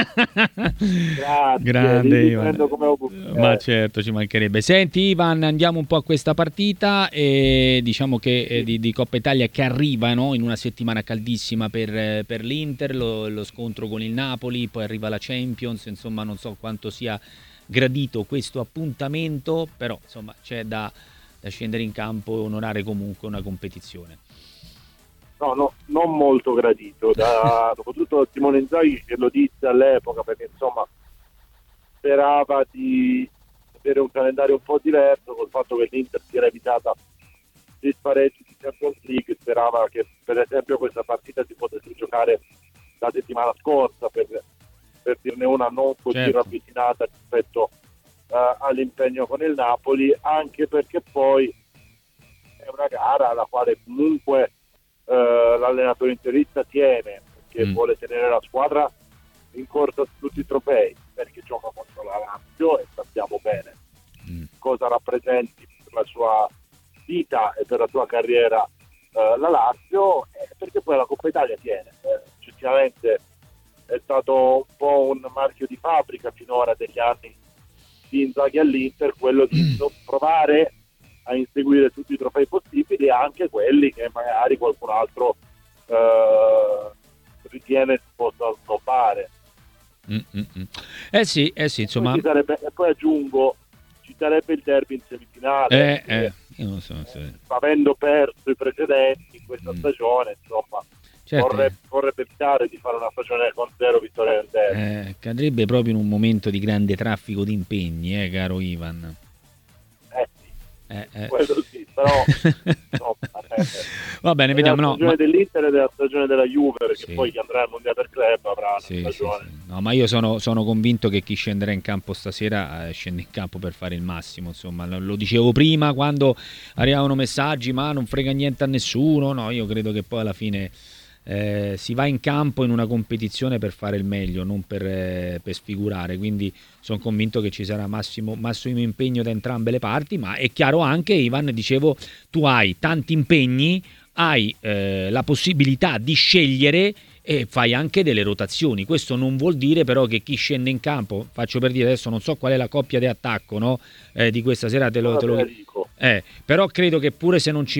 grazie, grande Ivan. Come Ma certo, ci mancherebbe. Senti Ivan, andiamo un po' a questa partita e diciamo che eh, di, di Coppa Italia che arriva, no? In una settimana caldissima per, per l'Inter, lo, lo scontro con il Napoli, poi arriva la Champions, insomma non so quanto sia gradito questo appuntamento, però insomma c'è da, da scendere in campo e onorare comunque una competizione. No, no, non molto gradito, da, soprattutto Simone Inzaghi che lo disse all'epoca, perché insomma sperava di, avere un calendario un po' diverso, col fatto che l'Inter si era evitata dei spareggi di Champions League, sperava che per esempio questa partita si potesse giocare la settimana scorsa, per, per dirne una non così certo. ravvicinata rispetto uh, all'impegno con il Napoli, anche perché poi è una gara alla quale comunque uh, l'allenatore interista tiene, perché mm. vuole tenere la squadra in corsa su tutti i trofei, perché gioca contro la Lazio e sappiamo bene mm. cosa rappresenti per la sua vita e per la sua carriera uh, la Lazio, eh, perché poi la Coppa Italia tiene. Eh, oggettivamente è stato un po' un marchio di fabbrica finora degli anni di Inzaghi all'Inter, quello di non provare a inseguire tutti i trofei possibili, anche quelli che magari qualcun altro uh, ritiene si possa scoppare. Mm-mm. Eh sì, eh sì, insomma. Poi sarebbe, e poi aggiungo, ci sarebbe il derby in semifinale. Eh, eh, io non so, se... eh, avendo perso i precedenti in questa mm. stagione, insomma, certo. vorrebbe, vorrebbe evitare di fare una stagione con zero vittorie nel derby. Eh, cadrebbe proprio in un momento di grande traffico di impegni, eh, caro Ivan. Eh sì, eh, eh. quello sì, però no, va bene, vediamo. La stagione no, ma... dell'Inter e della stagione della Juve, perché sì. poi chi andrà al Mondiale del Club avrà una sì, stagione. Sì, sì. No, ma io sono, sono convinto che chi scenderà in campo stasera eh, scende in campo per fare il massimo, insomma, lo, lo dicevo prima quando arrivavano messaggi, ma non frega niente a nessuno. No, io credo che poi alla fine eh, si va in campo in una competizione per fare il meglio, non per, eh, per sfigurare, quindi sono convinto che ci sarà massimo, massimo impegno da entrambe le parti. Ma è chiaro anche, Ivan, dicevo, tu hai tanti impegni, hai eh, la possibilità di scegliere e fai anche delle rotazioni. Questo non vuol dire però che chi scende in campo, faccio per dire, adesso non so qual è la coppia di attacco, no? eh, di questa sera, te lo, te lo... Eh, però credo che pure se non ci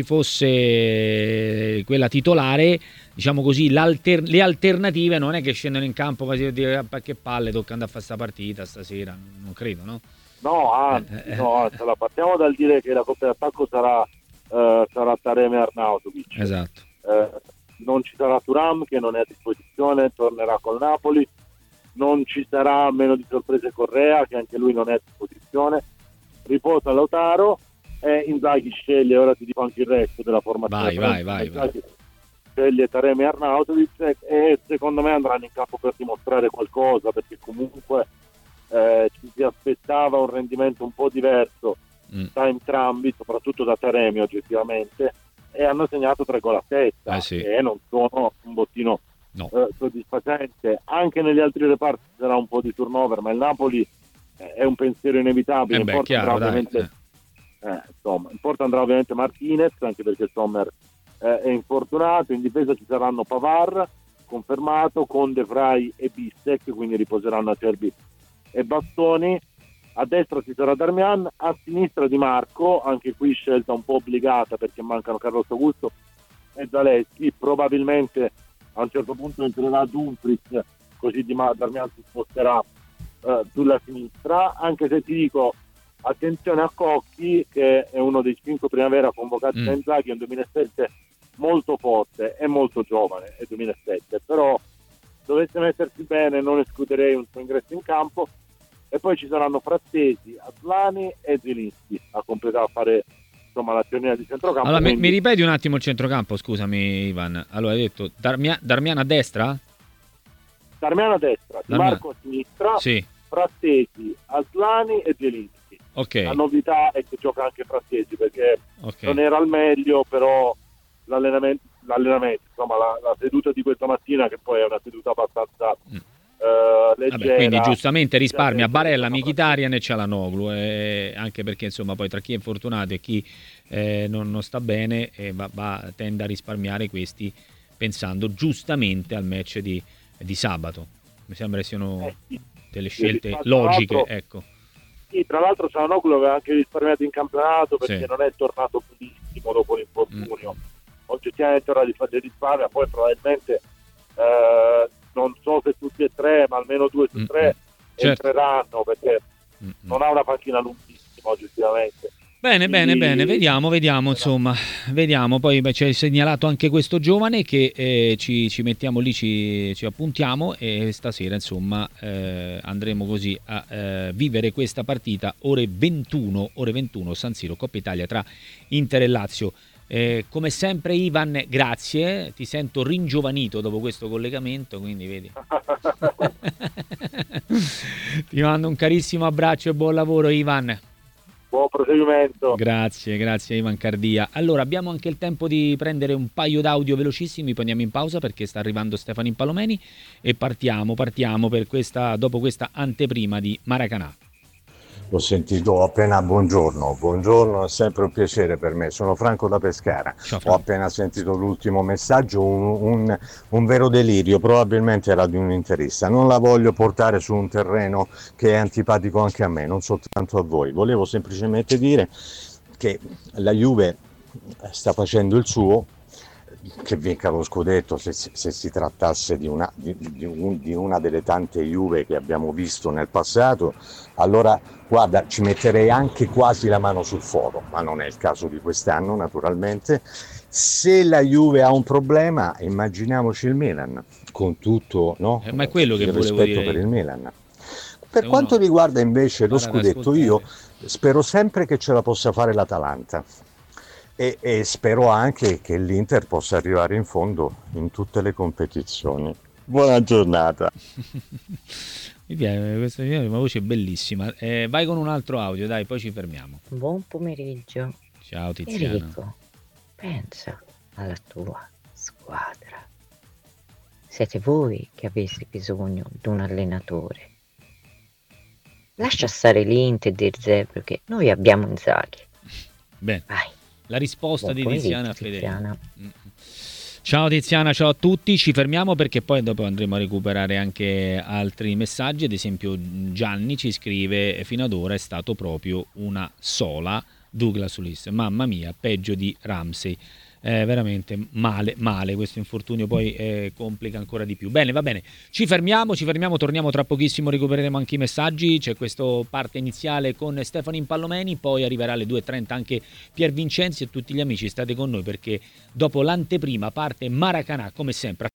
fosse quella titolare, diciamo così, l'alter... le alternative non è che scendono in campo quasi a dire ah, che palle, tocca andare a fare sta partita stasera, non credo, no? No, anzi, eh, eh, no, anzi, la partiamo dal dire che la coppia d'attacco sarà, uh, sarà Taremi e Arnautovic. Esatto. Eh, non ci sarà Thuram, che non è a disposizione, tornerà col Napoli. Non ci sarà, a meno di sorprese, Correa, che anche lui non è a disposizione. Riposa Lautaro e Inzaghi sceglie, ora ti dico anche il resto della formazione. Vai, vai, vai, vai. Sceglie Taremi e Arnautovic e secondo me andranno in campo per dimostrare qualcosa, perché comunque eh, ci si aspettava un rendimento un po' diverso mm. da entrambi, soprattutto da Taremi oggettivamente, e hanno segnato tre gol a testa, eh sì. che non sono un bottino no. eh, soddisfacente. Anche negli altri reparti sarà un po' di turnover, ma il Napoli eh, è un pensiero inevitabile. Eh beh, in porta chiaro, andrà dai, ovviamente, eh. Eh, insomma, in porta andrà ovviamente Martinez, anche perché Sommer eh, è infortunato. In difesa ci saranno Pavard, confermato, con De Vrij e Bissek, quindi riposeranno Acerbi e Bastoni. A destra ci sarà Darmian, a sinistra Di Marco, anche qui scelta un po' obbligata perché mancano Carlos Augusto e Zaleschi. Probabilmente a un certo punto entrerà Dumfries, così Di Mar- Darmian si sposterà eh, sulla sinistra, anche se ti dico attenzione a Cocchi, che è uno dei cinque primavera convocati mm. da Inzaghi, è un duemilasette molto forte, è molto giovane, è duemilasette, però dovesse mettersi bene non escluderei un suo ingresso in campo. E poi ci saranno Frattesi, Aslani e Zelinski a completare, a fare insomma la tornea di centrocampo. Allora quindi... mi, mi ripeti un attimo il centrocampo, scusami Ivan. Allora hai detto Darmia, Darmian a destra? Darmian a destra, Di Marco a sinistra, sì. Frattesi, Aslani e Zelinski. Okay. La novità è che gioca anche Frattesi, perché okay. non era al meglio, però l'allenamento, l'allenamento insomma la, la seduta di questa mattina, che poi è una seduta abbastanza... Mm. Uh, Vabbè, quindi giustamente risparmia Barella, Mkhitaryan e Çalhanoğlu, eh, anche perché insomma poi tra chi è infortunato e chi eh, non, non sta bene eh, va, va, tende a risparmiare questi pensando giustamente al match di, di sabato. Mi sembra che siano eh, sì. delle scelte logiche, ecco. Sì, tra l'altro Çalhanoğlu aveva anche risparmiato in campionato perché sì. non è tornato benissimo dopo l'infortunio. Mm. Oggettivamente ora di fare risparmio, poi probabilmente eh, non so se tutti e tre, ma almeno due su tre mm-hmm. entreranno, perché mm-hmm. non ha una panchina lunghissima oggettivamente. Bene, bene, Quindi- bene, vediamo, vediamo, insomma, vediamo. Poi beh, ci hai segnalato anche questo giovane che eh, ci, ci mettiamo lì, ci, ci appuntiamo e stasera, insomma, eh, andremo così a eh, vivere questa partita ore ventuno, ore ventuno, San Siro, Coppa Italia tra Inter e Lazio. Eh, come sempre Ivan, grazie, ti sento ringiovanito dopo questo collegamento, quindi vedi. Ti mando un carissimo abbraccio e buon lavoro, Ivan. Buon proseguimento. Grazie, grazie Ivan Cardia. Allora, abbiamo anche il tempo di prendere un paio d'audio velocissimi, poi andiamo in pausa perché sta arrivando Stefano Impalomeni e partiamo, partiamo per questa, dopo questa anteprima di Maracanã. L'ho sentito appena, buongiorno, buongiorno, è sempre un piacere per me, sono Franco da Pescara, ho appena sentito l'ultimo messaggio, un, un, un vero delirio, probabilmente era di un interista, non la voglio portare su un terreno che è antipatico anche a me, non soltanto a voi, volevo semplicemente dire che la Juve sta facendo il suo, che vinca lo scudetto se, se si trattasse di una, di, di, un, di una delle tante Juve che abbiamo visto nel passato, allora guarda, ci metterei anche quasi la mano sul fuoco, ma non è il caso di quest'anno naturalmente. Se la Juve ha un problema, immaginiamoci il Milan, con tutto, no? Eh, ma è quello che il volevo rispetto dire per io. il Milan. Per Se quanto uno riguarda invece lo impara ad scudetto, ascoltare. io spero sempre che ce la possa fare l'Atalanta. E, e spero anche che l'Inter possa arrivare in fondo in tutte le competizioni. Buona giornata. Mi piace, questa è una voce bellissima. Eh, vai con un altro audio, dai, poi ci fermiamo. Buon pomeriggio. Ciao Tiziana. Enrico, pensa alla tua squadra. Siete voi che avete bisogno di un allenatore. Lascia stare l'Inter del zero perché noi abbiamo Inzaghi. Bene. Vai. La risposta Buon di pomeriggio, Tiziana a Federico. Tiziana. Mm. Ciao Tiziana, ciao a tutti, ci fermiamo perché poi dopo andremo a recuperare anche altri messaggi, ad esempio Gianni ci scrive: fino ad ora è stato proprio una sola Douglas Luiz, mamma mia, peggio di Ramsey. Eh, veramente male, male questo infortunio, poi eh, complica ancora di più. Bene, va bene, ci fermiamo, ci fermiamo, torniamo tra pochissimo, recupereremo anche i messaggi, c'è questa parte iniziale con Stefano Impallomeni, poi arriverà alle due e trenta anche Pier Vincenzi e tutti gli amici, state con noi perché dopo l'anteprima parte Maracanã come sempre.